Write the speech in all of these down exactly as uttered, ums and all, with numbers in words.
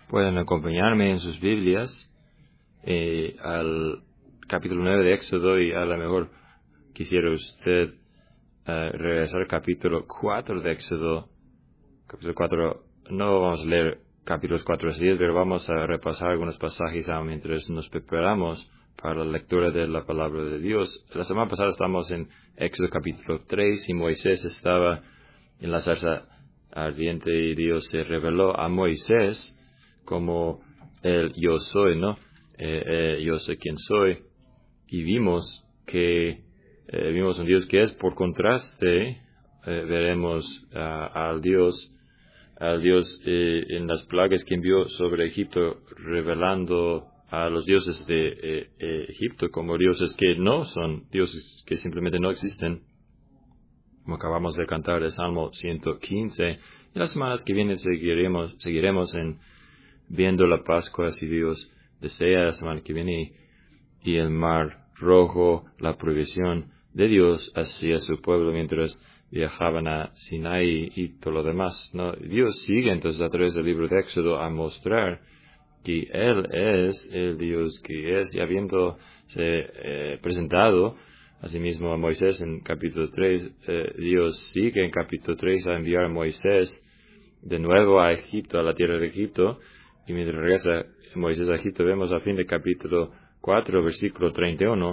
pueden acompañarme en sus Biblias eh, al capítulo nueve de Éxodo, y a lo mejor quisiera usted uh, regresar al capítulo cuatro de Éxodo. Capítulo cuatro, no vamos a leer capítulos cuatro a diez, pero vamos a repasar algunos pasajes mientras nos preparamos para la lectura de la palabra de Dios. La semana pasada estamos en Éxodo capítulo tres y Moisés estaba en la zarza ardiente y Dios se reveló a Moisés como el yo soy, ¿no? Eh, eh, yo sé quién soy. Y vimos que eh, vimos un Dios que es, por contraste, eh, veremos uh, al Dios al Dios eh, en las plagas que envió sobre Egipto, revelando a los dioses de eh, eh, Egipto como dioses que no son, dioses que simplemente no existen, como acabamos de cantar el Salmo ciento quince. Y las semanas que vienen seguiremos, seguiremos en viendo la Pascua, si Dios desea, la semana que viene, y el mar rojo, la provisión de Dios hacia su pueblo mientras viajaban a Sinaí y todo lo demás, ¿no? Dios sigue entonces a través del libro de Éxodo a mostrar que Él es el Dios que es, y habiéndose eh, presentado asimismo a Moisés en capítulo tres, eh, Dios sigue en capítulo tres a enviar a Moisés de nuevo a Egipto, a la tierra de Egipto, y mientras regresa Moisés a Egipto, vemos a fin de capítulo cuatro, versículo treinta y uno,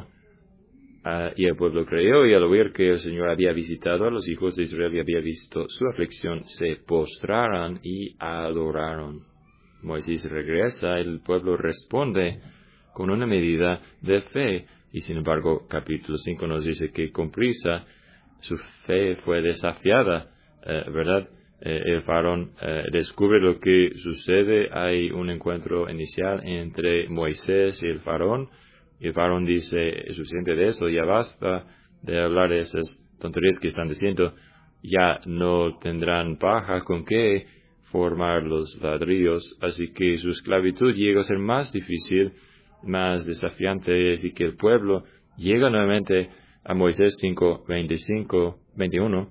Uh, y el pueblo creyó, y al oír que el Señor había visitado a los hijos de Israel y había visto su aflicción, se postraron y adoraron. Moisés regresa, el pueblo responde con una medida de fe, y sin embargo, capítulo cinco nos dice que con prisa su fe fue desafiada, uh, ¿verdad? Eh, el faraón eh, descubre lo que sucede. Hay un encuentro inicial entre Moisés y el faraón. Y el faraón dice, es suficiente de eso, ya basta de hablar de esas tonterías que están diciendo, ya no tendrán paja con qué formar los ladrillos, así que su esclavitud llega a ser más difícil, más desafiante, así que el pueblo llega nuevamente a Moisés cinco, veinticinco, veintiuno,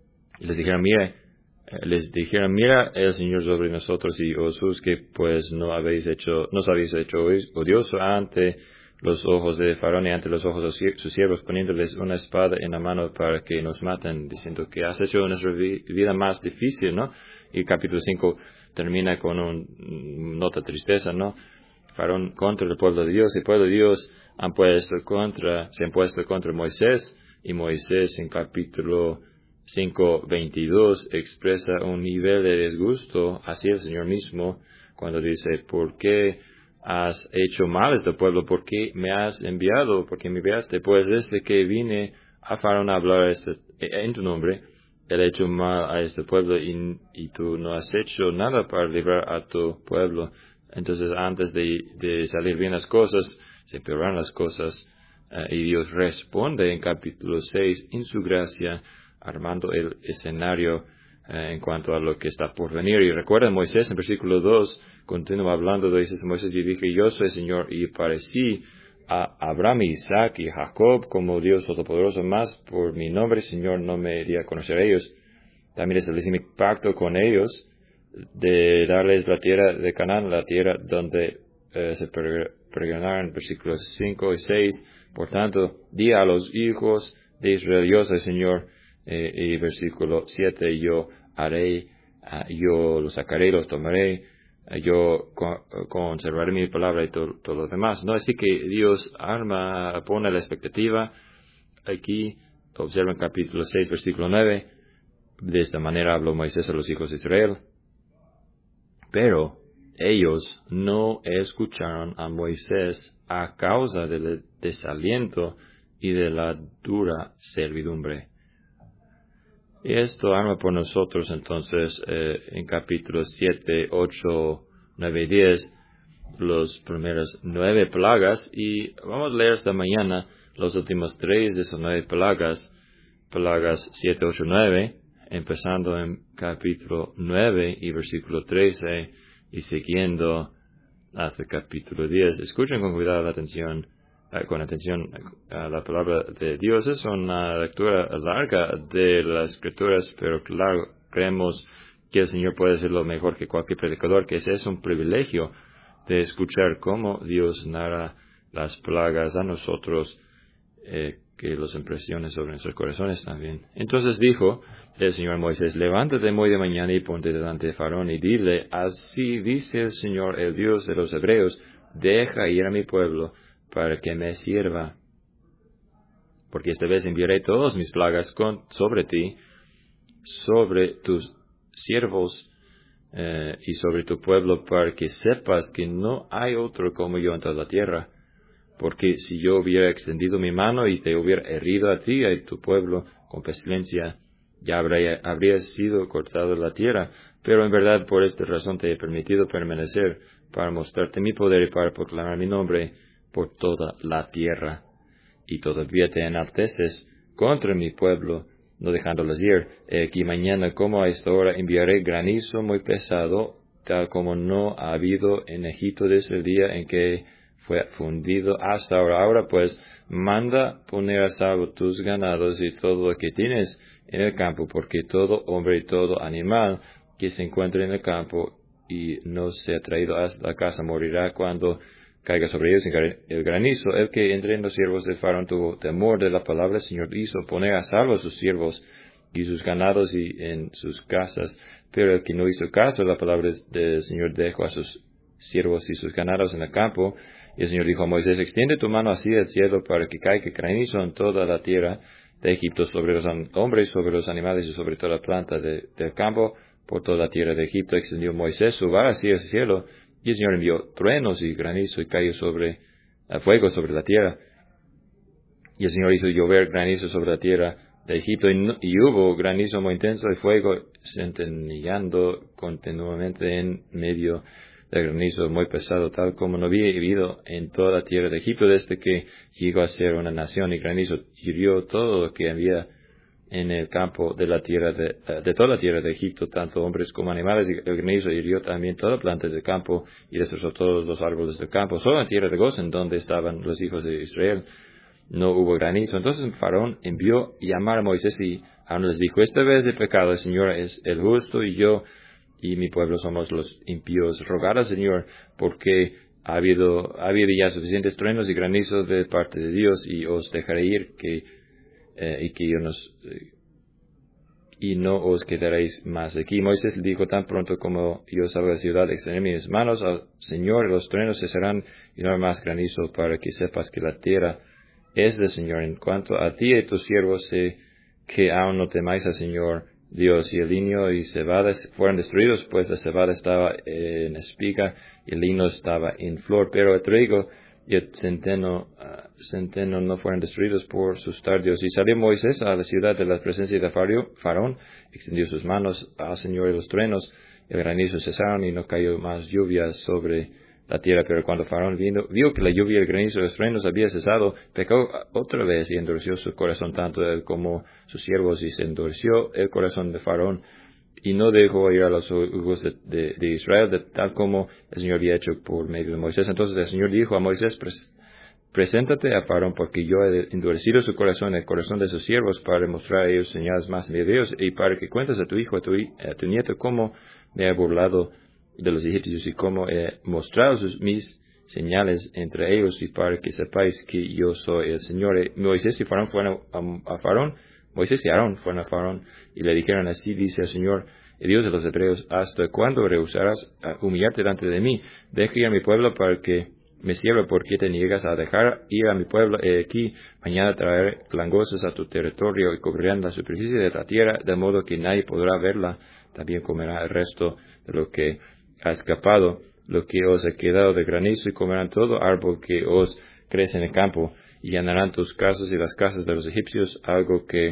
y les dijeron, mire, les dijeron, mira el Señor sobre nosotros y vosotros que pues no habéis hecho, nos habéis hecho odioso ante los ojos de Faraón y ante los ojos de sus siervos, poniéndoles una espada en la mano para que nos maten, diciendo que has hecho nuestra vida más difícil, ¿no? Y capítulo cinco termina con una nota de tristeza, ¿no? Faraón contra el pueblo de Dios, el pueblo de Dios han puesto contra, se han puesto contra Moisés, y Moisés en capítulo cinco, veintidós expresa un nivel de disgusto hacia el Señor mismo, cuando dice, ¿por qué has hecho mal a este pueblo? ¿Por qué me has enviado? ¿Por qué me enviaste? Pues desde que vine a Faraón a hablar este, en tu nombre, él ha hecho mal a este pueblo y, y tú no has hecho nada para librar a tu pueblo. Entonces, antes de, de salir bien las cosas, se empeoran las cosas, uh, y Dios responde en capítulo seis en su gracia, armando el escenario eh, en cuanto a lo que está por venir. Y recuerda, Moisés en versículo dos continúa hablando, dice Moisés, y dije, yo soy Señor, y parecí a Abraham, Isaac y Jacob como Dios Todopoderoso, más por mi nombre, Señor, no me iría a conocer a ellos. También establecí mi pacto con ellos de darles la tierra de Canaán, la tierra donde eh, se peregrinaron, versículos cinco y seis. Por tanto, di a los hijos de Israel, yo soy Señor. Eh, y versículo siete, yo haré, uh, yo los sacaré, los tomaré, uh, yo con, conservaré mi palabra y todo, todo lo demás. No, así que Dios arma, pone la expectativa. Aquí, observa en capítulo seis, versículo nueve, de esta manera habló Moisés a los hijos de Israel. Pero ellos no escucharon a Moisés a causa del desaliento y de la dura servidumbre. Y esto arma por nosotros entonces eh, en capítulos siete, ocho, nueve y diez los primeros nueve plagas, y vamos a leer esta mañana los últimos tres de esas nueve plagas, plagas siete, ocho, nueve, empezando en capítulo nueve y versículo trece y siguiendo hasta el capítulo diez. Escuchen con cuidado la atención. Con atención a la palabra de Dios. Es una lectura larga de las Escrituras, pero claro, creemos que el Señor puede hacerlo mejor que cualquier predicador, que ese es un privilegio de escuchar cómo Dios narra las plagas a nosotros, eh, que los impresione sobre nuestros corazones también. Entonces dijo el Señor a Moisés, levántate muy de mañana y ponte delante de Faraón y dile, así dice el Señor, el Dios de los hebreos, deja ir a mi pueblo para que me sirva, porque esta vez enviaré todas mis plagas con, sobre ti, sobre tus siervos eh, y sobre tu pueblo, para que sepas que no hay otro como yo en toda la tierra. Porque si yo hubiera extendido mi mano y te hubiera herido a ti y a tu pueblo con pestilencia, ya habría, habría sido cortado la tierra. Pero en verdad por esta razón te he permitido permanecer, para mostrarte mi poder y para proclamar mi nombre por toda la tierra. Y todavía te enalteces contra mi pueblo, no dejándolos ir. He aquí mañana, como a esta hora, enviaré granizo muy pesado, tal como no ha habido en Egipto desde el día en que fue fundido hasta ahora. Ahora pues, manda poner a salvo tus ganados y todo lo que tienes en el campo, porque todo hombre y todo animal que se encuentre en el campo y no sea traído hasta la casa morirá cuando caiga sobre ellos el granizo. El que entre en los siervos de Faraón tuvo temor de la palabra del Señor, hizo poner a salvo a sus siervos y sus ganados y en sus casas. Pero el que no hizo caso de la palabra del Señor dejó a sus siervos y sus ganados en el campo. Y el Señor dijo a Moisés, extiende tu mano así del cielo para que caiga granizo en toda la tierra de Egipto, sobre los hombres, sobre los animales y sobre toda planta de, del campo, por toda la tierra de Egipto. Extendió Moisés su vara así del cielo, y el Señor envió truenos y granizo y cayó sobre a fuego sobre la tierra. Y el Señor hizo llover granizo sobre la tierra de Egipto, y, no, y hubo granizo muy intenso y fuego centelleando continuamente en medio del granizo muy pesado, tal como no había habido en toda la tierra de Egipto desde que llegó a ser una nación. Y granizo hirió todo lo que había en el campo de la tierra de, de toda la tierra de Egipto, tanto hombres como animales. Y el granizo hirió también toda planta del campo y destrozó todos los árboles del campo. Solo en la tierra de Gosén, donde estaban los hijos de Israel, no hubo granizo. Entonces Faraón envió llamar a Moisés y Aarón les dijo, esta vez el pecado del Señor es el justo, y yo y mi pueblo somos los impíos. Rogad al Señor, porque ha habido, ha habido ya suficientes truenos y granizos de parte de Dios, y os dejaré ir, que eh, y que yo nos eh, y no os quedaréis más aquí. Moisés le dijo, tan pronto como yo salga de la ciudad, extenderé mis manos al Señor, los truenos cesarán y no habrá más granizo, para que sepas que la tierra es del Señor. En cuanto a ti y tus siervos, sé que aún no temáis al Señor Dios. Y el lino y cebada fueron destruidos, pues la cebada estaba en espiga y el lino estaba en flor, pero el trigo y el centeno, uh, centeno no fueron destruidos por sus tardios. Y salió Moisés a la ciudad de la presencia de Faraón, extendió sus manos al Señor, y los truenos y el granizo cesaron, y no cayó más lluvia sobre la tierra. Pero cuando Faraón vino, vio que la lluvia, el granizo y los truenos había cesado, pecó otra vez y endureció su corazón, tanto él como sus siervos, y se endureció el corazón de Faraón, y no dejó ir a los hijos de, de, de Israel, de tal como el Señor había hecho por medio de Moisés. Entonces el Señor dijo a Moisés, Pres, preséntate a Faraón, porque yo he endurecido su corazón, el corazón de sus siervos, para mostrar a ellos señales más de Dios, y para que cuentes a tu hijo, a tu, a tu nieto, cómo me he burlado de los egipcios y cómo he mostrado sus, mis señales entre ellos, y para que sepáis que yo soy el Señor. Y Moisés y Faraón fueron a, a Faraón, Moisés y Aarón fueron a Faraón y le dijeron, así dice el Señor, el Dios de los hebreos, ¿hasta cuándo rehusarás humillarte delante de mí? Deja ir a mi pueblo para que me sirva. ¿Por qué te niegas a dejar ir a mi pueblo? He aquí, mañana traeré langostas a tu territorio y cubrirán la superficie de la tierra, de modo que nadie podrá verla. También comerá el resto de lo que ha escapado, lo que os ha quedado de granizo, y comerán todo árbol que os crece en el campo, y llenarán tus casas y las casas de los egipcios, algo que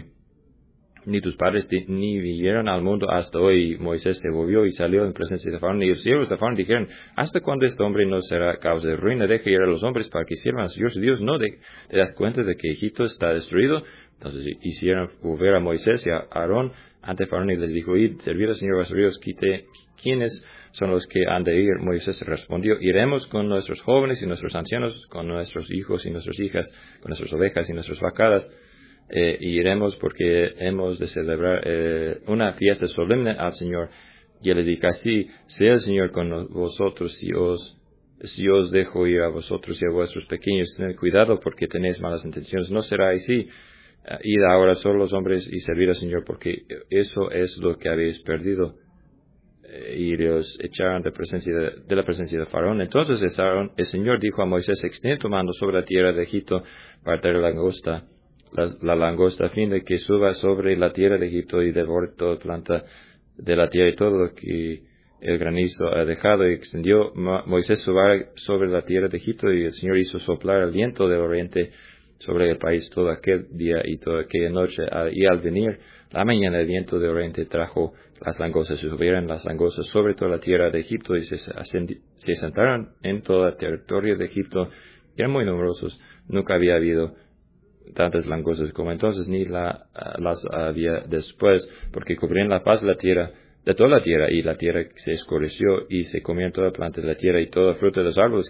ni tus padres ni vieron al mundo hasta hoy. Moisés se volvió y salió en presencia de Faraón, y los siervos de Faraón dijeron, ¿hasta cuándo este hombre no será causa de ruina? Deja ir a los hombres para que sirvan al Señor su Dios. ¿No te das cuenta de que Egipto está destruido? Entonces hicieron volver a Moisés y a Aarón ante Faraón, y les dijo, id, servid al Señor vuestro Dios. ¿Quiénes son los que han de ir? Moisés respondió, iremos con nuestros jóvenes y nuestros ancianos, con nuestros hijos y nuestras hijas, con nuestras ovejas y nuestras vacadas. Eh, y iremos porque hemos de celebrar eh, una fiesta solemne al Señor. Y él les dijo, así sea el Señor con vosotros, si os, si os dejo ir a vosotros y a vuestros pequeños, tened cuidado porque tenéis malas intenciones. No será así. Uh, id ahora solo los hombres y servir al Señor, porque eso es lo que habéis perdido. Eh, y los echaron de, presencia de, de la presencia de Faraón. Entonces el, Faraón, el Señor dijo a Moisés, extiende tu mano sobre la tierra de Egipto para traer la langosta, la, la langosta, a fin de que suba sobre la tierra de Egipto y devore toda planta de la tierra y todo lo que el granizo ha dejado. Y extendió Mo- Moisés su vara sobre la tierra de Egipto, y el Señor hizo soplar el viento del oriente sobre el país todo aquel día y toda aquella noche. Y al venir la mañana, el viento de oriente trajo las langostas, y subieron las langostas sobre toda la tierra de Egipto, y se, ascendi- se sentaron en todo el territorio de Egipto. Eran muy numerosos, nunca había habido tantas langostas como entonces, ni la, uh, las había después, porque cubrían la faz de la tierra, de toda la tierra, y la tierra se escureció, y se comieron toda planta de la tierra, y toda fruta de los árboles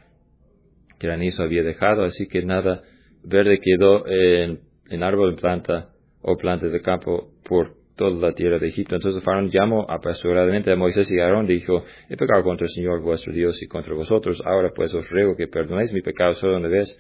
que granizo había dejado, así que nada verde quedó en, en árbol, en planta, o planta de campo, por toda la tierra de Egipto. Entonces Faraón llamó apresuradamente a Moisés y a Aarón, dijo, he pecado contra el Señor vuestro Dios y contra vosotros, ahora pues os ruego que perdonéis mi pecado solo una vez,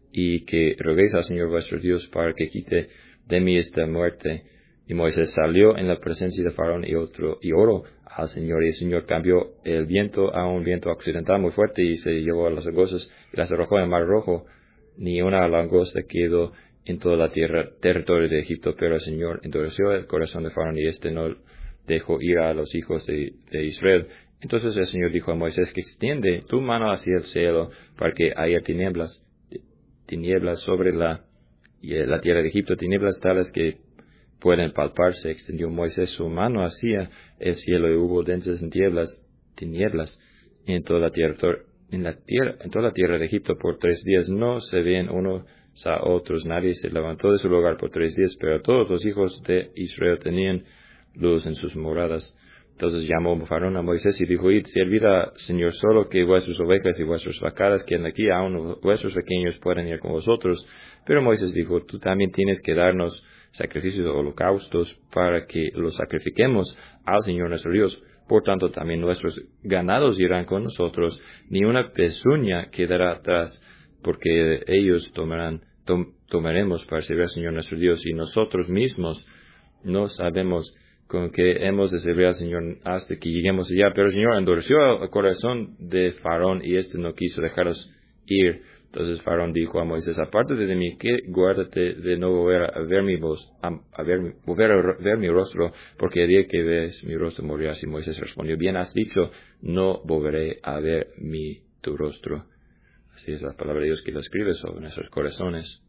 y que roguéis al Señor vuestro Dios para que quite de mí esta muerte. Y Moisés salió en la presencia de Faraón y otro, y oró al Señor, y el Señor cambió el viento a un viento occidental muy fuerte, y se llevó a las langostas y las arrojó en el mar Rojo. Ni una langosta quedó en toda la tierra, territorio de Egipto, pero el Señor endureció el corazón de Faraón, y éste no dejó ir a los hijos de, de Israel. Entonces el Señor dijo a Moisés, que extiende tu mano hacia el cielo para que haya tinieblas, tinieblas sobre la, y la tierra de Egipto, tinieblas tales que pueden palparse. Extendió Moisés su mano hacia el cielo, y hubo densas tinieblas, tinieblas en toda la tierra, en la tierra, en toda la tierra de Egipto por tres días. No se ven unos a otros, nadie se levantó de su lugar por tres días, pero todos los hijos de Israel tenían luz en sus moradas. Entonces llamó Faraón a Moisés y dijo, id, servid al Señor, solo que vuestras ovejas y vuestras vacadas queden aquí, aun vuestros pequeños pueden ir con vosotros. Pero Moisés dijo, tú también tienes que darnos sacrificios o holocaustos para que los sacrifiquemos al Señor nuestro Dios. Por tanto, también nuestros ganados irán con nosotros, ni una pezuña quedará atrás, porque ellos tomarán, tom, tomaremos para servir al Señor nuestro Dios, y nosotros mismos no sabemos con que hemos de servir al Señor hasta que lleguemos allá. Pero el Señor endureció el corazón de Faraón, y éste no quiso dejaros ir. Entonces Faraón dijo a Moisés, apártate de mí, que guárdate de no volver a ver mi voz, a, a ver, volver a ver mi rostro, porque el día que ves mi rostro morirás. Y Moisés respondió, bien has dicho, no volveré a ver mi tu rostro. Así es la palabra de Dios que lo escribe sobre nuestros corazones.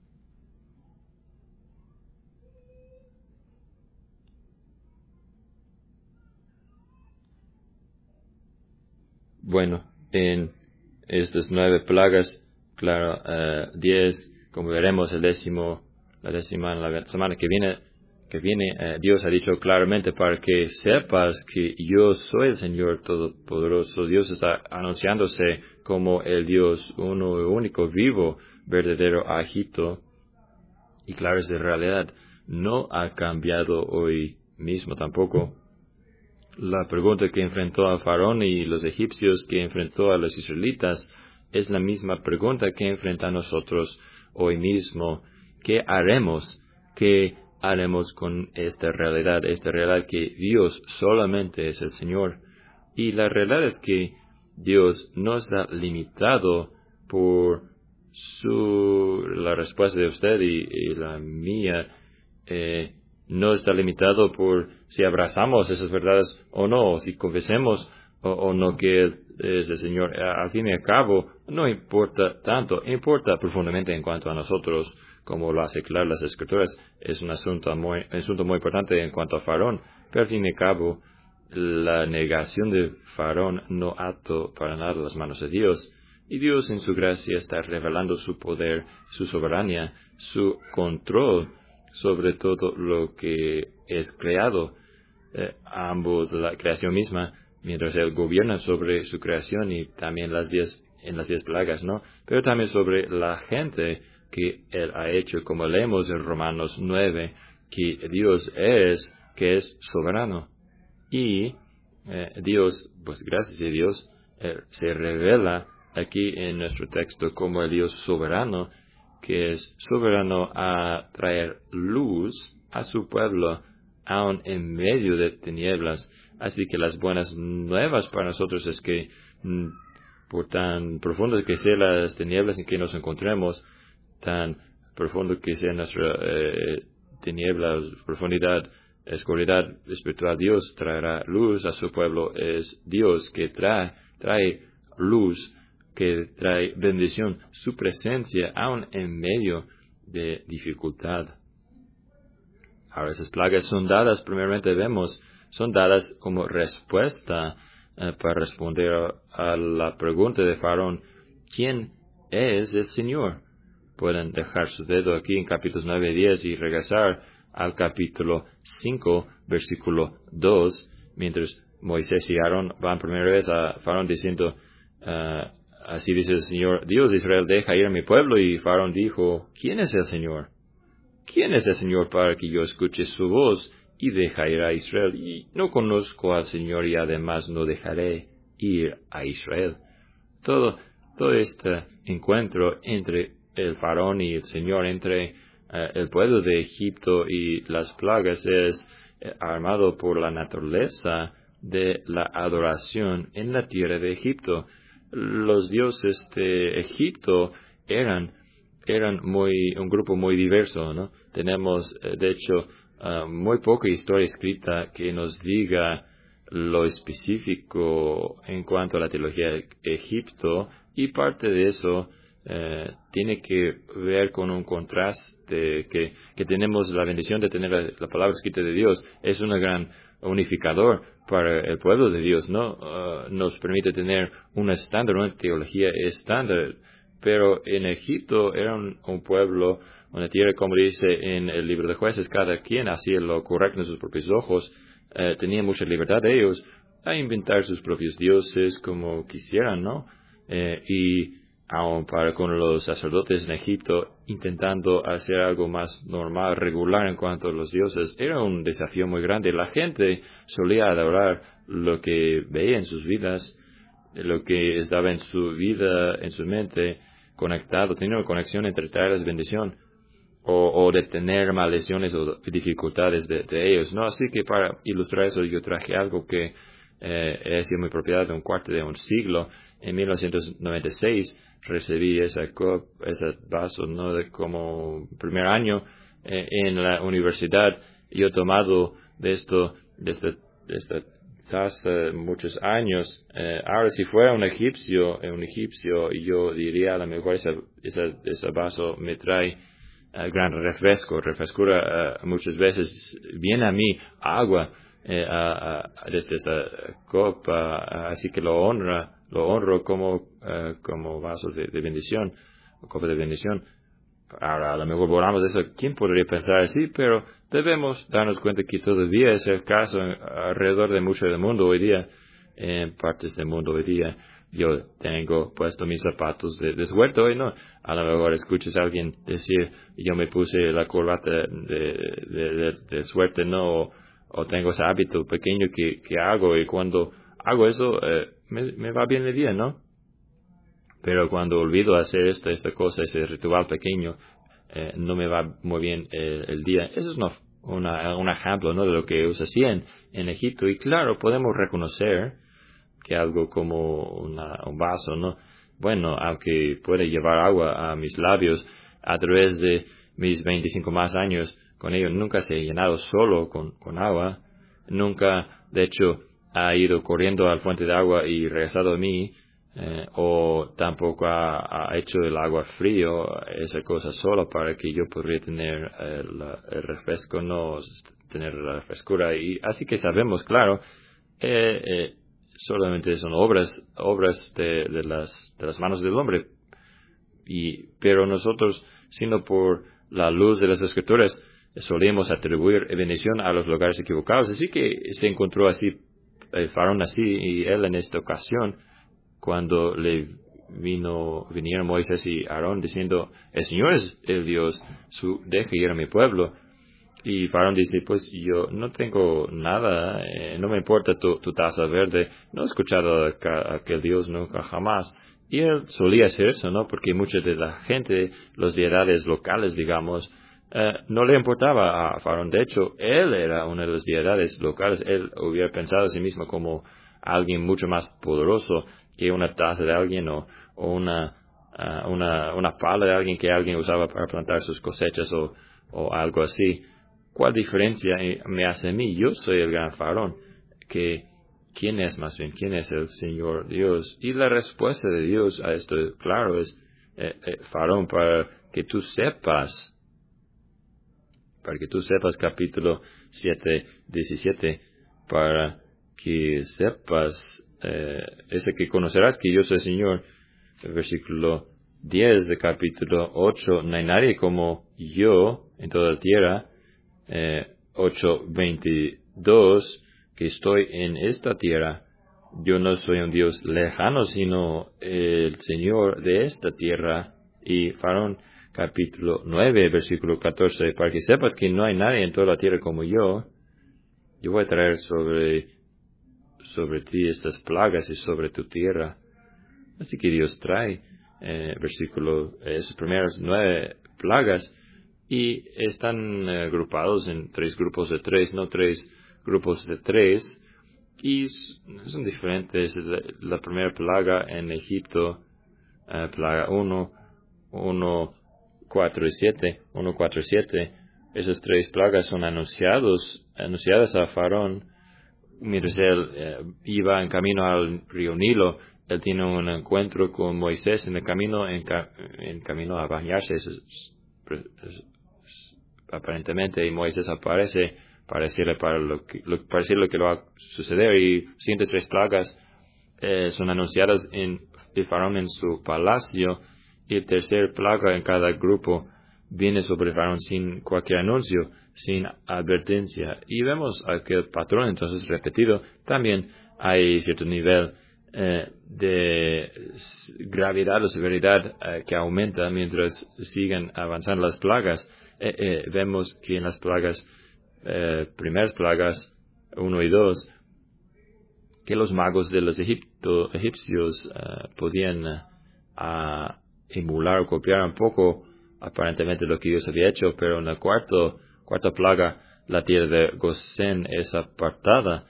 Bueno, en estas nueve plagas, claro, uh, diez, como veremos, el décimo, la décima, la semana que viene, que viene, uh, Dios ha dicho claramente para que sepas que yo soy el Señor Todopoderoso. Dios está anunciándose como el Dios uno y único, vivo, verdadero, agito, y claro, es de realidad. No ha cambiado hoy mismo tampoco. La pregunta que enfrentó a Faraón y los egipcios, que enfrentó a los israelitas, es la misma pregunta que enfrenta a nosotros hoy mismo. ¿Qué haremos? ¿Qué haremos con esta realidad? Esta realidad que Dios solamente es el Señor. Y la realidad es que Dios no está limitado por su, la respuesta de usted y, y la mía. Eh, no está limitado por si abrazamos esas verdades o no, o si confesemos o, o no que Él es el Señor. Al fin y al cabo, no importa tanto, importa profundamente en cuanto a nosotros, como lo hace claro las Escrituras. Es un asunto muy, un asunto muy importante en cuanto a Faraón, pero al fin y al cabo, la negación de Faraón no ató para nada las manos de Dios. Y Dios en su gracia está revelando su poder, su soberanía, su control sobre todo lo que es creado, eh, ambos, la creación misma, mientras Él gobierna sobre su creación y también las diez, en las diez plagas, ¿no? Pero también sobre la gente que Él ha hecho, como leemos en Romanos nueve, que Dios es, que es soberano. Y eh, Dios, pues gracias a Dios, eh, se revela aquí en nuestro texto como el Dios soberano, que es soberano a traer luz a su pueblo, aun en medio de tinieblas. Así que las buenas nuevas para nosotros es que, mm, por tan profundas que sean las tinieblas en que nos encontremos, tan profundo que sea nuestra eh, tinieblas, profundidad, oscuridad espiritual, Dios traerá luz a su pueblo. Es Dios que trae, trae luz, que trae bendición, su presencia aún en medio de dificultad. Ahora, esas plagas son dadas, primeramente vemos, son dadas como respuesta eh, para responder a, a la pregunta de Faraón: ¿quién es el Señor? Pueden dejar su dedo aquí en capítulos nueve y diez y regresar al capítulo cinco, versículo dos, mientras Moisés y Aarón van primera vez a Faraón diciendo, uh, así dice el Señor, Dios de Israel, deja ir a mi pueblo. Y Faraón dijo, ¿quién es el Señor? ¿Quién es el Señor para que yo escuche su voz y deje ir a Israel? Y no conozco al Señor y además no dejaré ir a Israel. Todo, todo este encuentro entre el Faraón y el Señor, entre uh, el pueblo de Egipto y las plagas, es eh, armado por la naturaleza de la adoración en la tierra de Egipto. Los dioses de Egipto eran, eran muy, un grupo muy diverso, ¿no? Tenemos, eh, de hecho, uh, muy poca historia escrita que nos diga lo específico en cuanto a la teología de Egipto, y parte de eso eh, tiene que ver con un contraste que, que tenemos la bendición de tener la, la palabra escrita de Dios. Es un gran unificador para el pueblo de Dios, ¿no? Uh, nos permite tener un estándar, una teología estándar. Pero en Egipto era un, un pueblo, una tierra, como dice en el libro de Jueces, cada quien hacía lo correcto en sus propios ojos. Eh, tenían mucha libertad de ellos a inventar sus propios dioses como quisieran, ¿no? Eh, y aun para con los sacerdotes en Egipto, intentando hacer algo más normal, regular en cuanto a los dioses, era un desafío muy grande. La gente solía adorar lo que veía en sus vidas, lo que estaba en su vida, en su mente, conectado, tenía una conexión entre traerles bendición o, o de tener maldiciones o dificultades de, de ellos, ¿no? Así que para ilustrar eso yo traje algo que eh, ha sido mi propiedad de un cuarto de un siglo. En mil novecientos noventa y seis recibí esa copa, ese vaso, ¿no? De como primer año eh, en la universidad. Yo he tomado de esto, de esta, de esta taza muchos años. Eh, ahora si fuera un egipcio, un egipcio, yo diría a lo mejor ese, ese, ese vaso me trae Uh, gran refresco, refrescura uh, muchas veces viene a mí agua eh, uh, uh, desde esta copa, uh, así que lo honra, lo honro como, uh, como vaso de, de bendición, copa de bendición. Ahora, a lo mejor volamos de eso, ¿quién podría pensar así? Pero debemos darnos cuenta que todavía es el caso alrededor de mucho del mundo hoy día, en partes del mundo hoy día. Yo tengo puesto mis zapatos de, de suerte hoy, ¿no? A lo mejor escuchas a alguien decir, yo me puse la corbata de, de, de, de suerte, ¿no? O, o tengo ese hábito pequeño que, que hago, y cuando hago eso, eh, me, me va bien el día, ¿no? Pero cuando olvido hacer esta, esta cosa, ese ritual pequeño, eh, no me va muy bien el, el día. Eso es una, una, un ejemplo, ¿no? De lo que ellos hacían en Egipto. Y claro, podemos reconocer que algo como una, un vaso, ¿no? Bueno, aunque puede llevar agua a mis labios a través de mis veinticinco más años con ellos, nunca se ha llenado solo con, con agua. Nunca, de hecho, ha ido corriendo al fuente de agua y regresado a mí, eh, o tampoco ha, ha hecho el agua frío, esa cosa solo para que yo podría tener el, el refresco, no tener la frescura. Y así que sabemos, claro, eh, eh, solamente son obras, obras de, de las, de las manos del hombre. Y, pero nosotros, sino por la luz de las Escrituras, solemos atribuir bendición a los lugares equivocados. Así que se encontró así, el Faraón así, y él en esta ocasión, cuando le vino, vinieron Moisés y Aarón diciendo, el Señor es el Dios, su, deje ir a mi pueblo. Y Faraón dice, pues yo no tengo nada, eh, no me importa tu, tu taza verde, no he escuchado a aquel Dios nunca jamás. Y él solía hacer eso, ¿no? Porque mucha de la gente, los deidades locales, digamos, eh, no le importaba a Faraón. De hecho, él era una de las deidades locales. Él hubiera pensado a sí mismo como alguien mucho más poderoso que una taza de alguien o, o una, uh, una, una pala de alguien que alguien usaba para plantar sus cosechas o, o algo así. ¿Cuál diferencia me hace a mí? Yo soy el gran Faraón. Que, ¿quién es más bien? ¿Quién es el Señor Dios? Y la respuesta de Dios a esto, claro, es, eh, eh, Faraón, para que tú sepas, para que tú sepas, capítulo siete, diecisiete, para que sepas, eh, ese que conocerás que yo soy Señor, el versículo diez de capítulo ocho, no hay nadie como yo en toda la tierra, eh, ocho veintidós, que estoy en esta tierra. Yo no soy un Dios lejano, sino el Señor de esta tierra. Y Faraón, capítulo nueve, versículo catorce, para que sepas que no hay nadie en toda la tierra como yo, yo voy a traer sobre, sobre ti estas plagas y sobre tu tierra. Así que Dios trae, eh, versículo, esas primeras nueve plagas, y están eh, agrupados en tres grupos de tres, no tres grupos de tres, y son diferentes. La, la primera plaga en Egipto, eh, plaga uno, uno, cuatro y siete, uno, cuatro y siete, esas tres plagas son anunciados, anunciadas a Faraón. Mientras él eh, iba en camino al río Nilo, él tiene un encuentro con Moisés en el camino, en, ca, en camino a bañarse. Es, es, es, aparentemente, y Moisés aparece para decirle, para lo que, lo, para decirle lo que va a suceder, y siguientes tres plagas eh, son anunciadas en el Faraón en su palacio, y el tercer plaga en cada grupo viene sobre Faraón sin cualquier anuncio, sin advertencia. Y vemos aquel patrón entonces repetido. También hay cierto nivel eh, de gravedad o severidad eh, que aumenta mientras siguen avanzando las plagas. Eh, eh, vemos que en las plagas, eh, primeras plagas, uno y dos, que los magos de los Egipto, egipcios uh, podían uh, emular o copiar un poco aparentemente lo que Dios había hecho, pero en la cuarto, cuarta plaga, la tierra de Gosén es apartada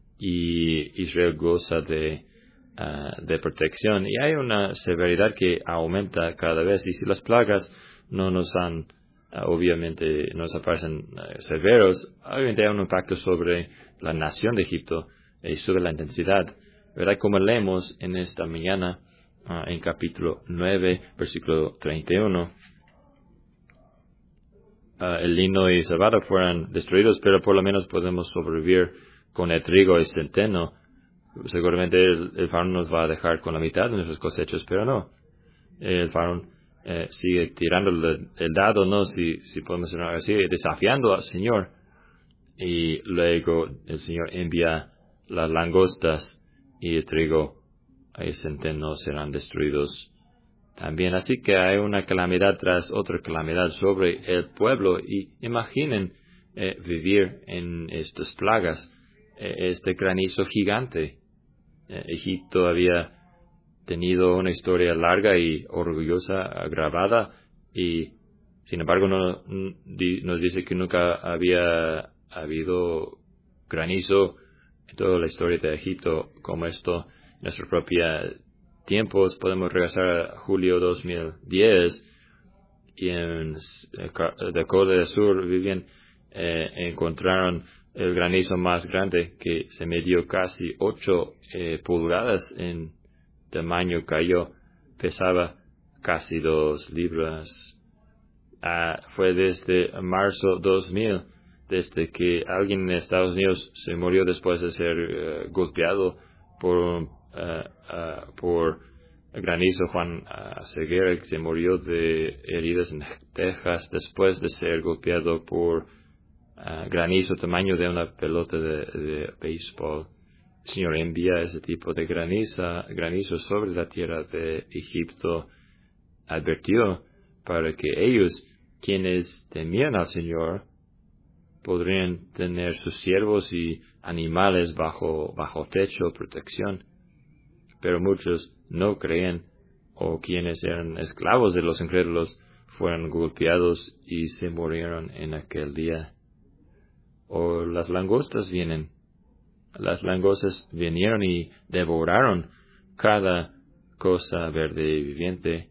y Israel goza de, uh, de protección. Y hay una severidad que aumenta cada vez, y si las plagas no nos han, uh, obviamente, nos aparecen uh, severos, obviamente hay un impacto sobre la nación de Egipto y sobre la intensidad, ¿verdad? Como leemos en esta mañana, uh, en capítulo nueve, versículo treinta y uno, uh, el lino y cebada fueron destruidos, pero por lo menos podemos sobrevivir con el trigo y centeno. Seguramente el, el Faraón nos va a dejar con la mitad de nuestros cosechos, pero no. El Faraón eh, sigue tirando el, el dado, ¿no? Si, si podemos decirlo así, desafiando al Señor. Y luego el Señor envía las langostas, y el trigo y el centeno serán destruidos también. Así que hay una calamidad tras otra calamidad sobre el pueblo. Y imaginen eh, vivir en estas plagas, eh, este granizo gigante. Eh, Egipto había tenido una historia larga y orgullosa, grabada, y sin embargo no, nos dice que nunca había habido granizo en toda la historia de Egipto como esto. En nuestros propios tiempos podemos regresar a julio dos mil diez, y en Dakota del Sur vivían, eh, encontraron el granizo más grande, que se midió casi ocho eh, pulgadas en tamaño, cayó, pesaba casi dos libras. Ah, fue desde marzo dos mil, desde que alguien en Estados Unidos se murió después de ser uh, golpeado por, uh, uh, por granizo. Juan uh, Ceguera, que se murió de heridas en Texas después de ser golpeado por uh, granizo tamaño de una pelota de, de béisbol. El Señor envía ese tipo de graniza, granizo sobre la tierra de Egipto. Advirtió para que ellos, quienes temían al Señor, podrían tener sus siervos y animales bajo, bajo techo, protección. Pero muchos no creían, o quienes eran esclavos de los incrédulos fueron golpeados y se murieron en aquel día. O las langostas vienen. Las langostas vinieron y devoraron cada cosa verde y viviente.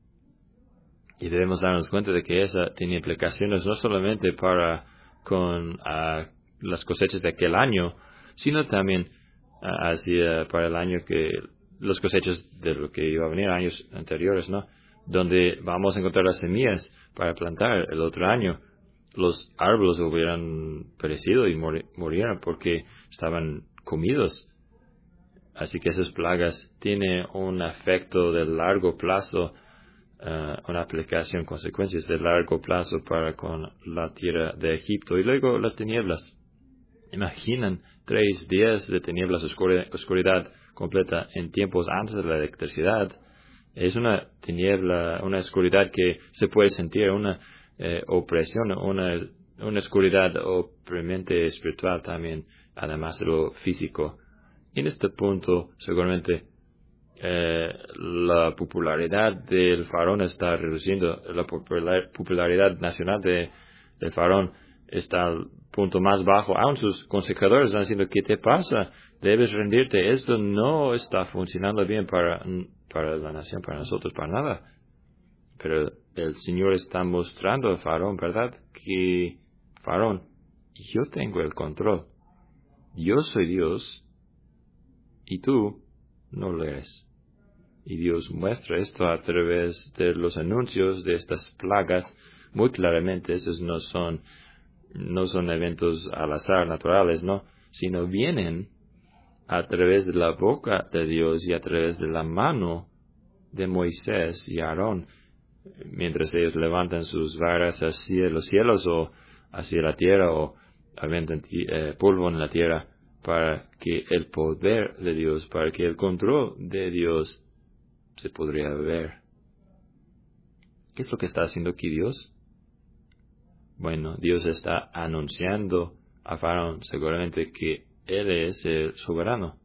Y debemos darnos cuenta de que esa tenía implicaciones no solamente para con uh, las cosechas de aquel año, sino también uh, hacia para el año que los cosechas de lo que iba a venir años anteriores, ¿no? Donde vamos a encontrar las semillas para plantar el otro año. Los árboles hubieran perecido y mor- murieron porque estaban comidos. Así que esas plagas tienen un efecto de largo plazo, uh, una aplicación, consecuencias de largo plazo para con la tierra de Egipto. Y luego las tinieblas. Imaginan tres días de tinieblas, oscuridad, oscuridad completa en tiempos antes de la electricidad. Es una tiniebla, una oscuridad que se puede sentir, una eh, opresión, una, una oscuridad oprimente espiritual también, además de lo físico. Y en este punto, seguramente, eh, la popularidad del faraón está reduciendo, la popular, popularidad nacional de, del faraón está al punto más bajo. Aún sus consejadores están diciendo, ¿qué te pasa? Debes rendirte. Esto no está funcionando bien para, para la nación, para nosotros, para nada. Pero el Señor está mostrando al faraón, ¿verdad? Que, faraón, yo tengo el control. Yo soy Dios y tú no lo eres. Y Dios muestra esto a través de los anuncios de estas plagas muy claramente. Estos no son no son eventos al azar naturales, no, sino vienen a través de la boca de Dios y a través de la mano de Moisés y Aarón, mientras ellos levantan sus varas hacia los cielos o hacia la tierra o avientan eh, polvo en la tierra, para que el poder de Dios, para que el control de Dios se podría ver. ¿Qué es lo que está haciendo aquí Dios? Bueno, Dios está anunciando a Faraón seguramente que Él es el soberano.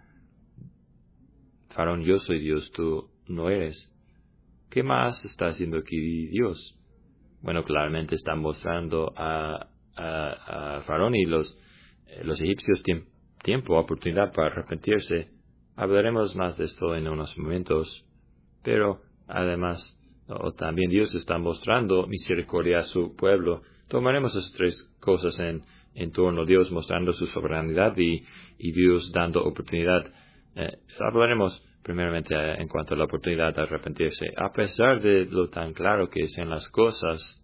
Faraón, yo soy Dios, tú no eres. ¿Qué más está haciendo aquí Dios? Bueno, claramente está mostrando a, a, a Faraón y los, eh, los egipcios tiemp, tiempo, oportunidad para arrepentirse. Hablaremos más de esto en unos momentos. Pero, además, o también Dios está mostrando misericordia a su pueblo. Tomaremos esas tres cosas en, en torno a Dios mostrando su soberanía y, y Dios dando oportunidad. Eh, hablaremos primeramente eh, en cuanto a la oportunidad de arrepentirse. A pesar de lo tan claro que sean las cosas,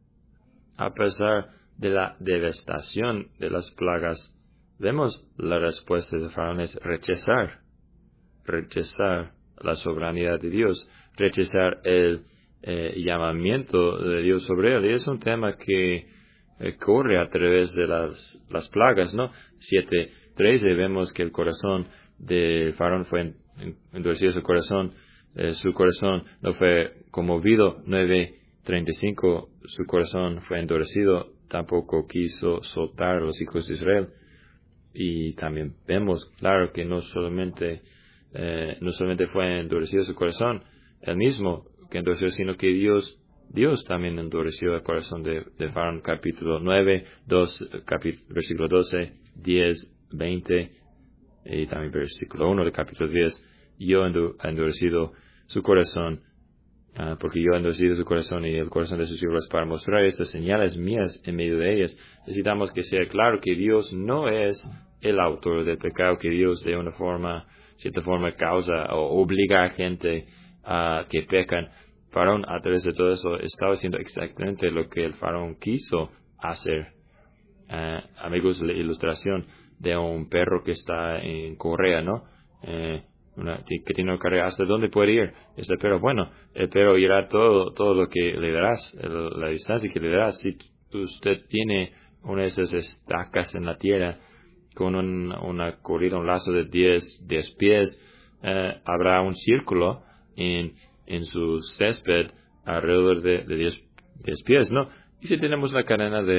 a pesar de la devastación de las plagas, vemos la respuesta de Faraón es rechazar, rechazar la soberanía de Dios, rechazar el eh, llamamiento de Dios sobre él. Y es un tema que eh, corre a través de las, las plagas, ¿no? siete trece vemos que el corazón de Faraón fue endurecido, su corazón, eh, su corazón no fue conmovido. nueve treinta y cinco su corazón fue endurecido, tampoco quiso soltar a los hijos de Israel. Y también vemos, claro, que no solamente Eh, no solamente fue endurecido su corazón, el mismo que endureció, sino que Dios, Dios también endureció el corazón de, de Faraón, capítulo nueve, dos, capítulo, versículo doce, diez, veinte, y también versículo uno del capítulo diez. Yo he endurecido su corazón, uh, porque yo he endurecido su corazón y el corazón de sus siervos para mostrar estas señales mías en medio de ellas. Necesitamos que sea claro que Dios no es el autor del pecado, que Dios de una forma cierta forma causa o obliga a gente a uh, que pecan. Faraón, a través de todo eso, estaba haciendo exactamente lo que el faraón quiso hacer. Uh, amigos, la ilustración de un perro que está en correa, ¿no? Eh, una, que tiene una carrera, ¿hasta dónde puede ir este perro? Bueno, el perro irá todo, todo lo que le darás, el, la distancia que le darás. Si usted tiene una de esas estacas en la tierra, con un, una corrida, un lazo de diez pies, eh, habrá un círculo en, en su césped alrededor de, de diez pies, ¿no? Y si tenemos la cadena de,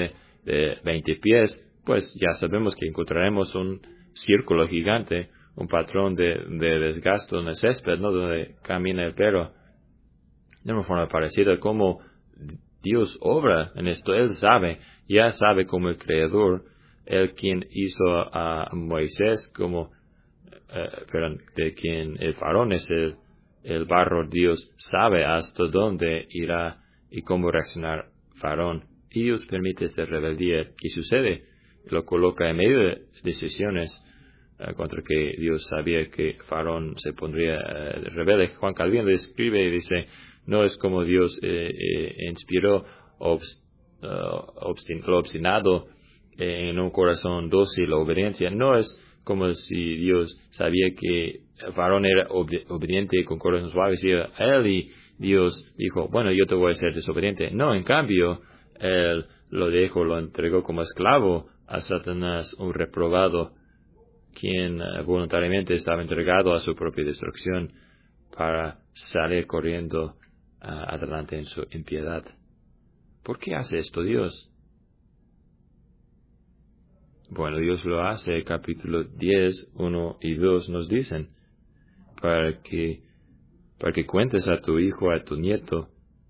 de veinte pies, pues ya sabemos que encontraremos un círculo gigante, un patrón de, de desgasto en el césped, ¿no? Donde camina el perro. De una forma parecida, como Dios obra en esto, Él sabe, ya sabe como el Creador, Él quien hizo a Moisés, como, eh, perdón, de quien el faraón es el, el barro, Dios sabe hasta dónde irá y cómo reaccionar faraón. Y Dios permite esta rebeldía que sucede, lo coloca en medio de decisiones uh, contra que Dios sabía que faraón se pondría uh, rebelde. Juan Calvino describe y dice, no es como Dios eh, eh, inspiró obst, uh, obstin, lo obstinado eh, en un corazón dócil la obediencia. No es como si Dios sabía que faraón era ob- obediente con corazón suave, y a él y Dios dijo, bueno, yo te voy a ser desobediente. No, en cambio, Él lo dejó, lo entregó como esclavo a Satanás, un reprobado, quien uh, voluntariamente estaba entregado a su propia destrucción para salir corriendo uh, adelante en su impiedad. ¿Por qué hace esto Dios? Bueno, Dios lo hace, capítulo diez, uno y dos nos dicen, para que, para que cuentes a tu hijo, a tu nieto,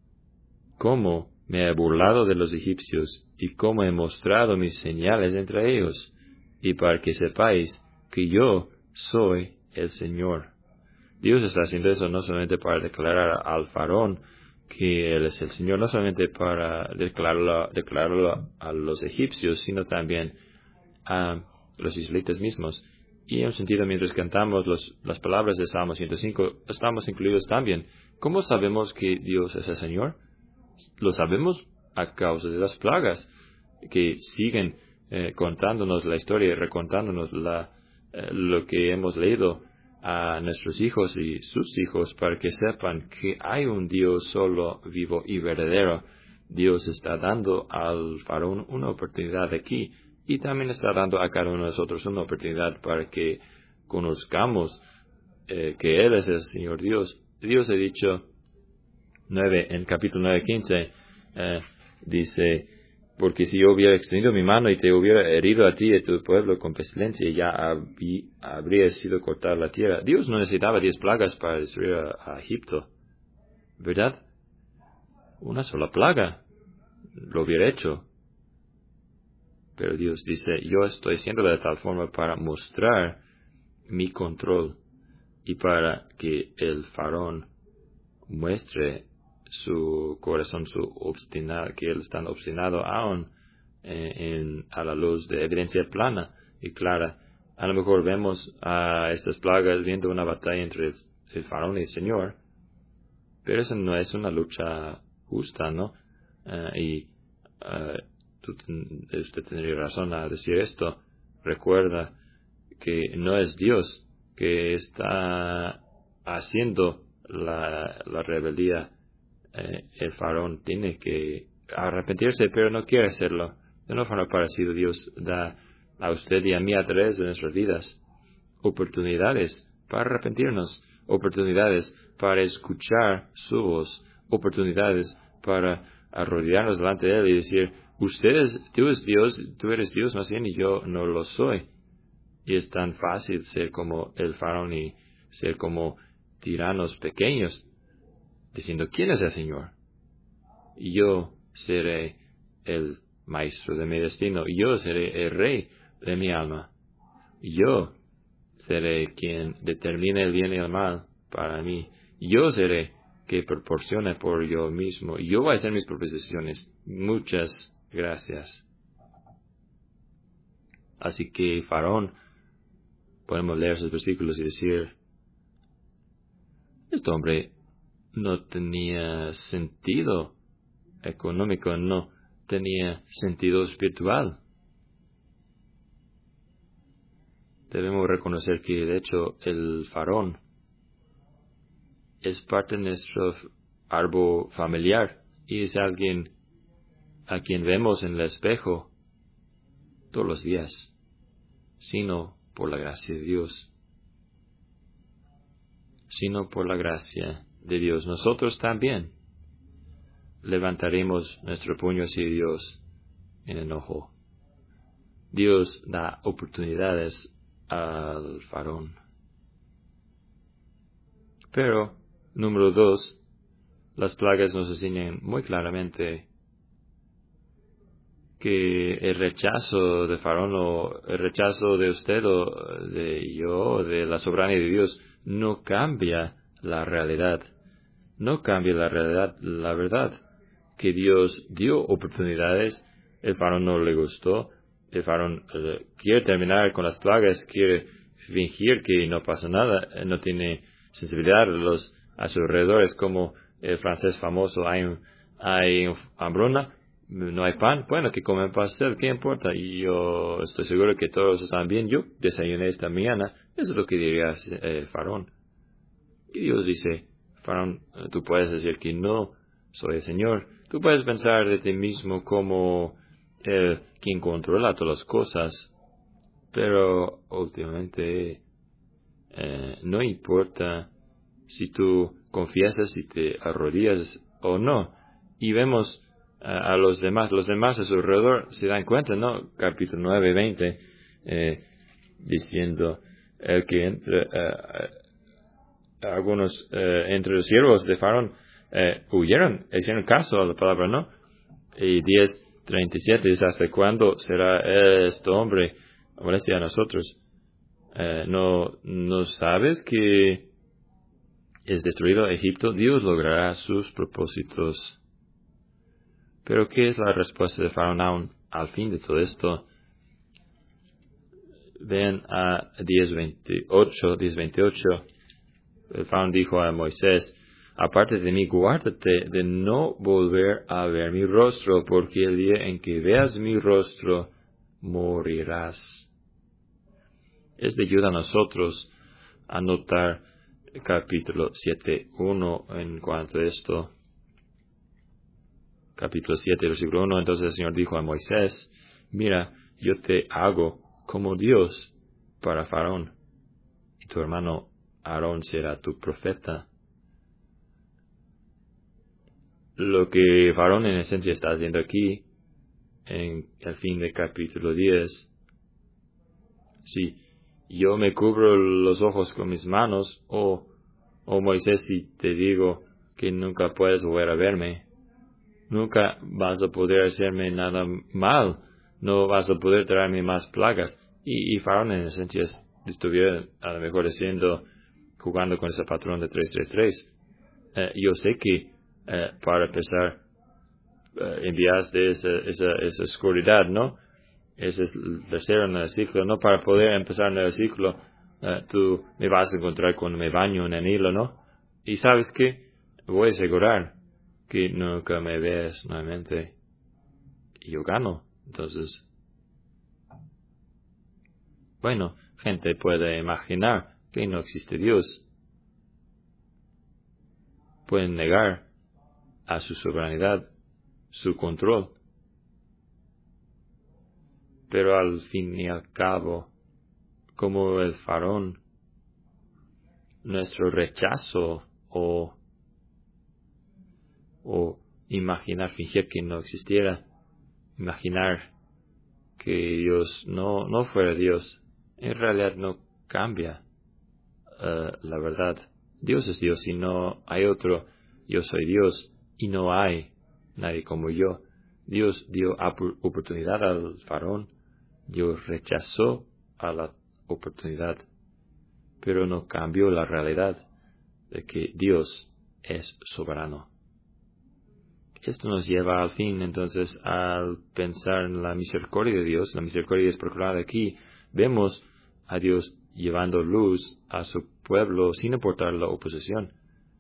cómo me he burlado de los egipcios y cómo he mostrado mis señales entre ellos, y para que sepáis que yo soy el Señor. Dios está haciendo eso no solamente para declarar al faraón que Él es el Señor, no solamente para declararlo, declararlo a los egipcios, sino también a los israelitas mismos. Y en un sentido, mientras cantamos los, las palabras de Salmo ciento cinco, estamos incluidos también. ¿Cómo sabemos que Dios es el Señor? Lo sabemos a causa de las plagas que siguen eh, contándonos la historia y recontándonos la, eh, lo que hemos leído a nuestros hijos y sus hijos, para que sepan que hay un Dios solo, vivo y verdadero. Dios está dando al faraón una oportunidad aquí y también está dando a cada uno de nosotros una oportunidad para que conozcamos eh, que Él es el Señor Dios. Dios ha dicho nueve, en capítulo nueve, quince, eh, dice, porque si yo hubiera extendido mi mano y te hubiera herido a ti y a tu pueblo con pestilencia, ya habí, habría sido cortada la tierra. Dios no necesitaba diez plagas para destruir a, a Egipto, ¿verdad? Una sola plaga lo hubiera hecho. Pero Dios dice, yo estoy haciéndolo de tal forma para mostrar mi control y para que el faraón muestre su corazón, su obstinado, que él está obstinado aún eh, en, a la luz de evidencia plana y clara. A lo mejor vemos a estas plagas viendo una batalla entre el, el faraón y el Señor, pero eso no es una lucha justa, ¿no? Uh, y uh, tú ten, usted tendría razón al decir esto. Recuerda que no es Dios que está haciendo la, la rebeldía. Eh, el faraón tiene que arrepentirse, pero no quiere hacerlo. De una forma parecida, Dios da a usted y a mí a través de nuestras vidas oportunidades para arrepentirnos, oportunidades para escuchar su voz, oportunidades para arrodillarnos delante de Él y decir, ustedes, tú eres Dios, tú eres Dios más bien y yo no lo soy. Y es tan fácil ser como el faraón y ser como tiranos pequeños, diciendo, ¿quién es el Señor? Y yo seré el maestro de mi destino, yo seré el rey de mi alma, yo seré quien determine el bien y el mal para mí, yo seré que proporcione por yo mismo, yo voy a hacer mis propias decisiones. Muchas gracias. Así que faraón, podemos leer sus versículos y decir, este hombre no tenía sentido económico, no tenía sentido espiritual. Debemos reconocer que, de hecho, el faraón es parte de nuestro árbol familiar y es alguien a quien vemos en el espejo todos los días, sino por la gracia de Dios. Sino por la gracia de Dios. Nosotros también levantaremos nuestro puño hacia Dios en enojo. Dios da oportunidades al faraón. Pero, número dos, las plagas nos enseñan muy claramente que el rechazo de faraón o el rechazo de usted o de yo o de la soberanía de Dios no cambia la realidad. No cambia la realidad, la verdad, que Dios dio oportunidades, el faraón no le gustó, el faraón eh, quiere terminar con las plagas, quiere fingir que no pasa nada, eh, no tiene sensibilidad los, a sus alrededores, como el francés famoso, hay, un, hay un hambruna, no hay pan, bueno, que comen pastel, ¿qué importa? Y yo estoy seguro que todos están bien, yo desayuné esta mañana, eso es lo que diría el eh, faraón. Y Dios dice, faraón, tú puedes decir que no, soy el Señor, tú puedes pensar de ti mismo como el quien controla todas las cosas, pero últimamente eh, no importa si tú confiesas, si te arrodillas o no. Y vemos uh, a los demás, los demás a su alrededor se dan cuenta, ¿no? Capítulo nueve, veinte, eh, diciendo el que entre, uh, algunos uh, entre los siervos de Faraón uh, huyeron, hicieron caso a la palabra, ¿no? Y diez, treinta y siete dice, ¿hasta cuándo será este hombre molestia a nosotros? Uh, ¿no, ¿No sabes que es destruido Egipto? Dios logrará sus propósitos. Pero ¿qué es la respuesta de Faraón aún al fin de todo esto? Ven a diez veintiocho. El Faraón dijo a Moisés, aparte de mí, guárdate de no volver a ver mi rostro, porque el día en que veas mi rostro, morirás. Es de ayuda a nosotros a notar capítulo siete, uno en cuanto a esto. Capítulo siete, versículo uno. Entonces el Señor dijo a Moisés, mira, yo te hago como Dios para Faraón, y tu hermano Aarón será tu profeta. Lo que Faraón en esencia está haciendo aquí, en el fin del capítulo diez, si yo me cubro los ojos con mis manos, o, o Moisés, si te digo que nunca puedes volver a verme, nunca vas a poder hacerme nada mal, no vas a poder traerme más plagas. Y, y Faraón en esencia estuviera a lo mejor haciendo, jugando con ese patrón de tres tres tres. Eh, yo sé que eh, para empezar eh, enviaste esa, esa, esa oscuridad, ¿no? Ese es el tercero en el ciclo, ¿no? Para poder empezar en el ciclo, uh, tú me vas a encontrar cuando me baño en el Nilo, ¿no? Y ¿sabes qué? Voy a asegurar que nunca me veas nuevamente. Y yo gano. Entonces, bueno, gente puede imaginar que no existe Dios. Pueden negar a su soberanía, su control. Pero al fin y al cabo, como el faraón, nuestro rechazo o, o imaginar, fingir que no existiera, imaginar que Dios no, no fuera Dios, en realidad no cambia uh, la verdad. Dios es Dios y no hay otro. Yo soy Dios y no hay nadie como yo. Dios dio oportunidad al faraón. Dios rechazó a la oportunidad, pero no cambió la realidad de que Dios es soberano. Esto nos lleva al fin, entonces, al pensar en la misericordia de Dios. La misericordia es proclamada aquí. Vemos a Dios llevando luz a su pueblo sin importar la oposición.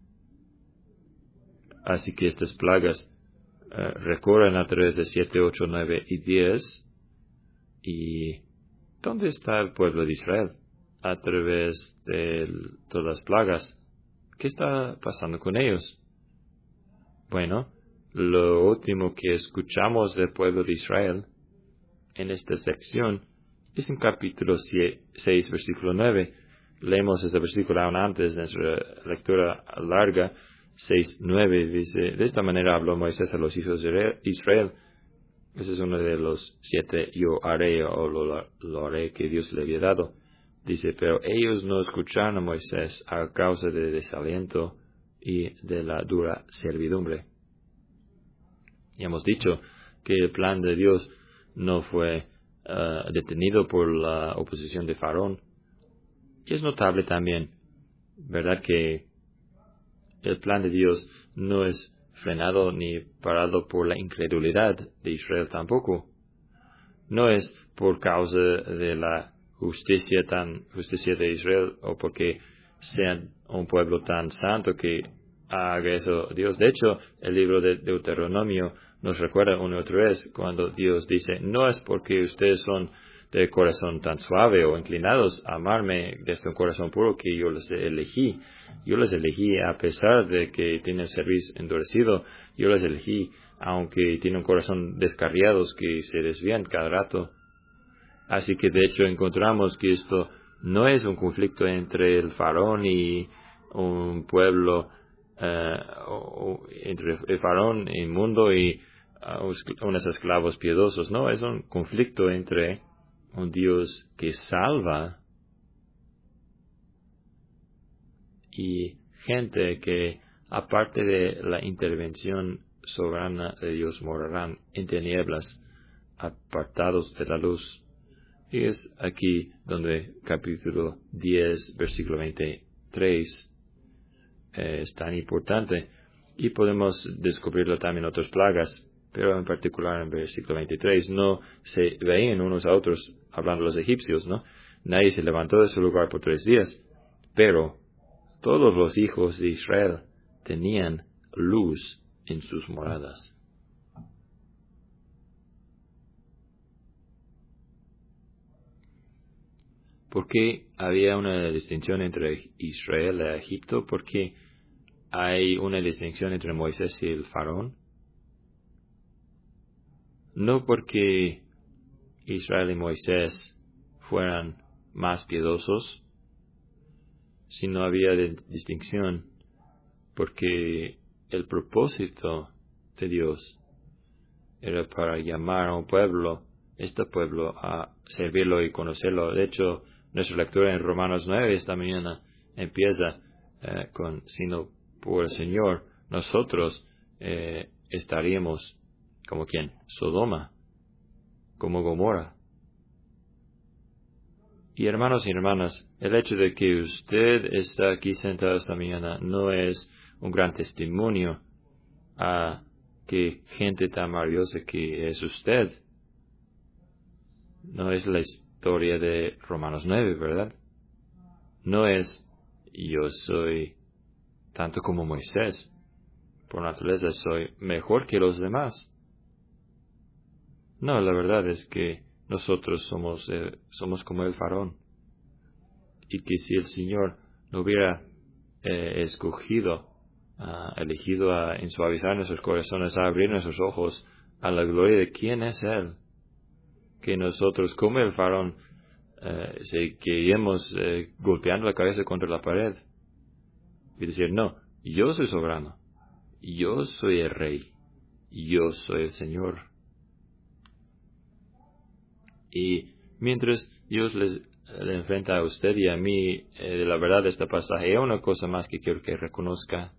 Así que estas plagas uh, recorren a través de siete, ocho, nueve y diez. ¿Y dónde está el pueblo de Israel a través de todas las plagas? ¿Qué está pasando con ellos? Bueno, lo último que escuchamos del pueblo de Israel en esta sección es en capítulo seis, versículo nueve. Leemos ese versículo aún antes de nuestra lectura larga. seis, nueve dice, de esta manera habló Moisés a los hijos de Israel. Ese es uno de los siete yo haré o lo, lo haré que Dios le había dado. Dice, pero ellos no escucharon a Moisés a causa del desaliento y de la dura servidumbre. Y hemos dicho que el plan de Dios no fue uh, detenido por la oposición de Faraón. Y es notable también, ¿verdad?, que el plan de Dios no es frenado ni parado por la incredulidad de Israel tampoco. No es por causa de la justicia tan justicia de Israel o porque sean un pueblo tan santo que haga eso Dios. De hecho, el libro de Deuteronomio nos recuerda una y otra vez cuando Dios dice, no es porque ustedes son de corazón tan suave o inclinados a amarme desde un corazón puro que yo les elegí. Yo les elegí a pesar de que tienen servicio endurecido. Yo les elegí aunque tienen un corazón descarriados que se desvían cada rato. Así que de hecho encontramos que esto no es un conflicto entre el faraón y un pueblo, uh, o, entre el faraón inmundo y uh, unos esclavos piedosos. No, es un conflicto entre un Dios que salva y gente que, aparte de la intervención soberana de Dios, morarán en tinieblas, apartados de la luz. Y es aquí donde capítulo diez, versículo veintitrés eh, es tan importante. Y podemos descubrirlo también en otras plagas, pero en particular en versículo veintitrés no se veían unos a otros hablando los egipcios, ¿no? Nadie se levantó de su lugar por tres días, pero todos los hijos de Israel tenían luz en sus moradas. ¿Por qué había una distinción entre Israel y Egipto? ¿Por qué hay una distinción entre Moisés y el faraón? No porque Israel y Moisés fueran más piedosos, sino había distinción porque el propósito de Dios era para llamar a un pueblo, este pueblo, a servirlo y conocerlo. De hecho, nuestra lectura en Romanos nueve esta mañana empieza eh, con, sino por el Señor, nosotros eh, estaríamos como quien, Sodoma, como Gomorra. Y hermanos y hermanas, el hecho de que usted está aquí sentado esta mañana no es un gran testimonio a que gente tan maravillosa que es usted. No es la historia de Romanos nueve, ¿verdad? No es yo soy tanto como Moisés. Por naturaleza soy mejor que los demás. No, la verdad es que nosotros somos, eh, somos como el faraón. Y que si el Señor no hubiera eh, escogido, uh, elegido a ensuavizar nuestros corazones, a abrir nuestros ojos a la gloria de quién es Él, que nosotros, como el faraón, eh, seguiremos eh, golpeando la cabeza contra la pared y decir, no, yo soy soberano, yo soy el rey, yo soy el Señor. Y mientras Dios les le enfrenta a usted y a mí eh, de la verdad de este pasaje, hay una cosa más que quiero que reconozca.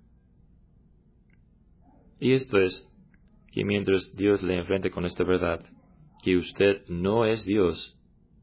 Y esto es que mientras Dios le enfrente con esta verdad, que usted no es Dios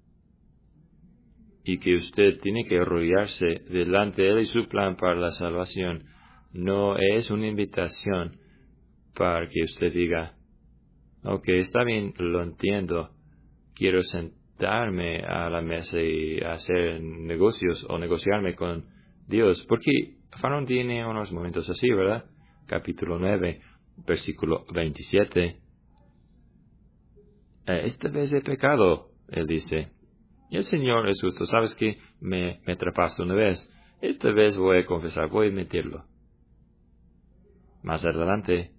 y que usted tiene que arrodillarse delante de Él y su plan para la salvación, no es una invitación para que usted diga, ok, está bien, lo entiendo, quiero sentarme a la mesa y hacer negocios o negociarme con Dios, porque Faraón tiene unos momentos así, ¿verdad? Capítulo nueve, versículo veintisiete. Esta vez he pecado, él dice. Y el Señor es justo. ¿Sabes qué? Me, me atrapaste una vez. Esta vez voy a confesar, voy a admitirlo. Más adelante,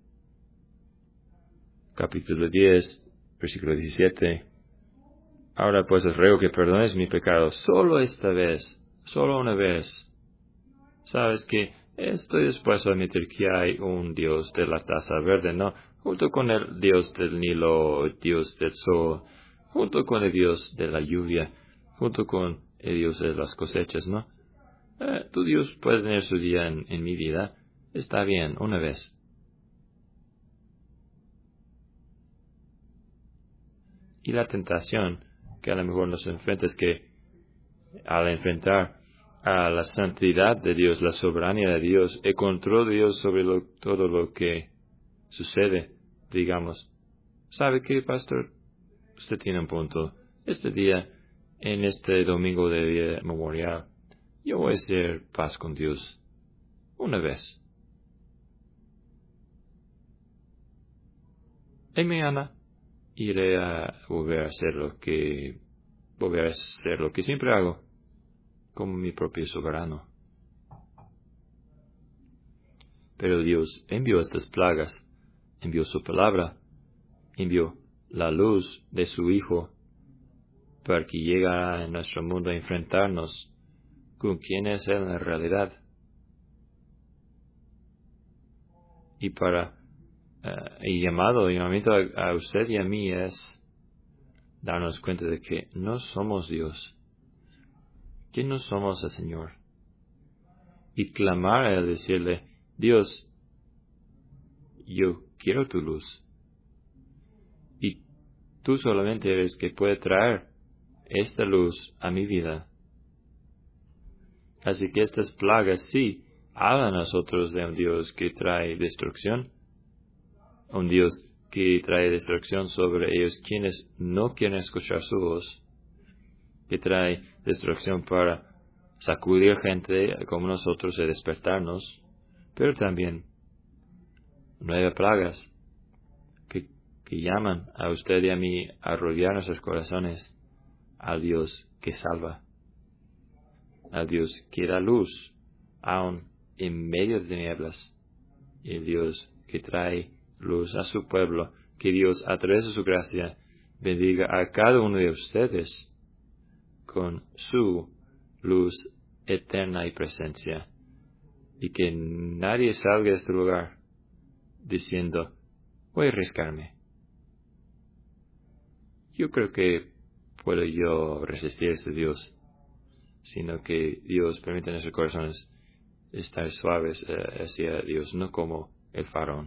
capítulo diez, versículo diecisiete. Ahora pues os ruego que perdones mi pecado solo esta vez, solo una vez. ¿Sabes qué? Estoy dispuesto a admitir que hay un Dios de la taza verde, no junto con el Dios del Nilo, el Dios del sol, junto con el Dios de la lluvia, junto con el Dios de las cosechas, ¿no? Eh, tu Dios puede tener su día en, en mi vida. Está bien, una vez. Y la tentación que a lo mejor nos enfrenta es que al enfrentar a la santidad de Dios, la soberanía de Dios, el control de Dios sobre lo, todo lo que sucede, digamos, ¿sabe qué, pastor? Usted tiene un punto. Este día, en este domingo de día memorial, yo voy a hacer paz con Dios. Una vez. Y mañana iré a volver a hacer lo que, volver a hacer lo que siempre hago, como mi propio soberano. Pero Dios envió estas plagas, envió su palabra, envió la luz de su Hijo, para que llegara en nuestro mundo a enfrentarnos con quién es Él en realidad. Y para, uh, y llamado, llamamiento a, a usted y a mí es darnos cuenta de que no somos Dios, que no somos el Señor. Y clamar a Él, decirle, Dios, yo quiero tu luz. Y tú solamente eres que puede traer esta luz a mi vida. Así que estas plagas sí hablan a nosotros de un Dios que trae destrucción, un Dios que trae destrucción sobre ellos quienes no quieren escuchar su voz, que trae destrucción para sacudir gente como nosotros y despertarnos, pero también nueve plagas que, que llaman a usted y a mí a rodear nuestros corazones al Dios que salva, al Dios que da luz aún en medio de tinieblas, y el Dios que trae luz a su pueblo. Que Dios, a través de su gracia, bendiga a cada uno de ustedes con su luz eterna y presencia, y que nadie salga de este lugar diciendo, voy a arriesgarme. Yo creo que puedo yo resistir a este Dios, sino que Dios permite en nuestros corazones estar suaves eh, hacia Dios, no como el faraón.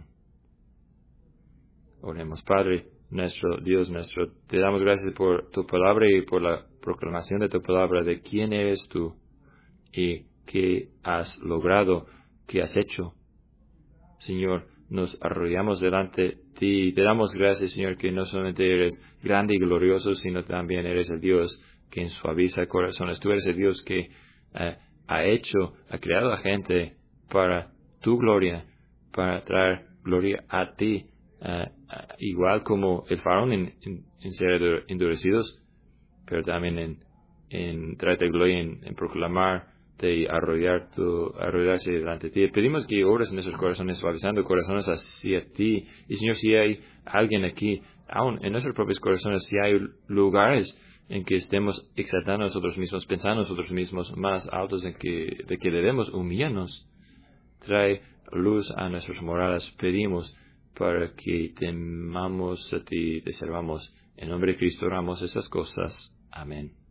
Oremos. Padre nuestro, Dios nuestro, te damos gracias por tu palabra y por la proclamación de tu palabra, de quién eres tú y qué has logrado, qué has hecho. Señor, nos arrodillamos delante de ti y te damos gracias, Señor, que no solamente eres grande y glorioso, sino también eres el Dios que suaviza corazones. Tú eres el Dios que eh, ha hecho, ha creado a gente para tu gloria, para traer gloria a ti, uh, uh, igual como el faraón en, en, en ser endurecidos, pero también en, en traerte gloria, en, en proclamarte y arrodillar tu, arrodillarse delante de ti. Pedimos que obres en nuestros corazones, suavizando corazones hacia ti. Y Señor, si hay alguien aquí, aún en nuestros propios corazones, si hay lugares en que estemos exaltando a nosotros mismos, pensando a nosotros mismos más altos en que, de que debemos humillarnos, trae luz a nuestras moradas. Pedimos para que temamos a ti y te servamos. En nombre de Cristo oramos estas cosas. Amén.